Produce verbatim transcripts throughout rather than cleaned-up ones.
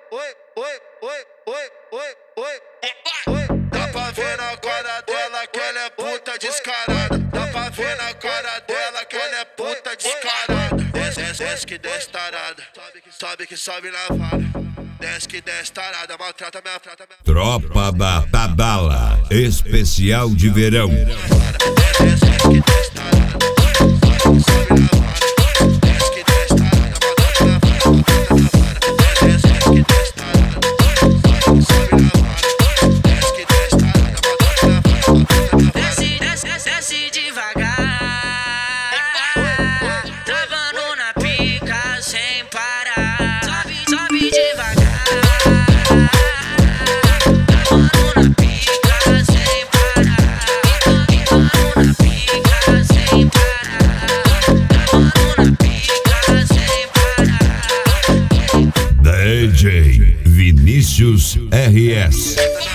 oi, oi, oi, oi, oi, oi, oi. Dá pra ver na cara dela que ela é puta descarada. Dá pra ver na cara dela que ela é puta descarada. Desce, desce que desce tarada, sobe que sobe na vara. Desce que desce tarada, maltrata minha trata minha. Tropa da Tabala, especial de verão. Desce que desce tarada, sobe que sobe na vara. Desce que desce tarada, maltrata minha vara. Desce que desce tarada, sobe que sobe na vara. Desce que desce tarada, maltrata minha vara. Desce, desce, desce devagar, travando na pica sem parar. Sobe, sobe devagar. D J Vinícius R S.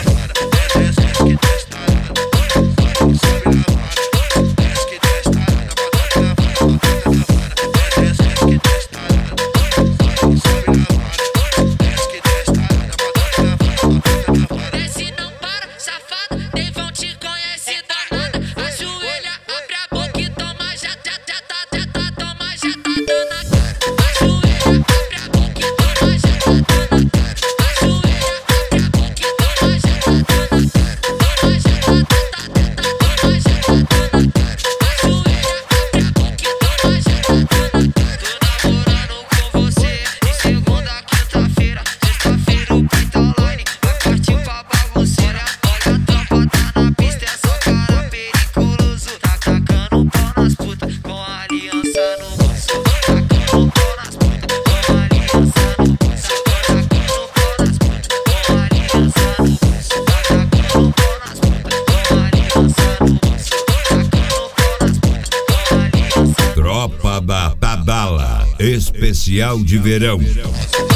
Desce não para, safada, nem vão te conhecer danada. Ajoelha, abre a boca e toma, já, já, já, tá, já, tá, toma, já, tá dando a cara. Ajoelha, abre a boca e toma, já, tá dando a cara. Ajoelha, abre a boca e toma, já, tá dando a cara. Toma, já, tá, tá, tá, tá, toma, já, tá dando a cara. Ajoelha, abre a boca e toma, já, tá dando a cara. Tô namorando com você de segunda a quinta-feira. Sexta-feira o pai tá online, vai partir pra bagunceira. Olha a tropa tá na pista, é só cara periculoso. Tá tacando pau nas putas com a aliança no bolso. Tacando pau nas putas com a aliança no bolso. Tacando pau nas putas com a aliança no bolso. Tacando pau nas putas com a aliança no bolso. Tacando pau nas putas com a aliança. Tropa da Tabala, especial de verão.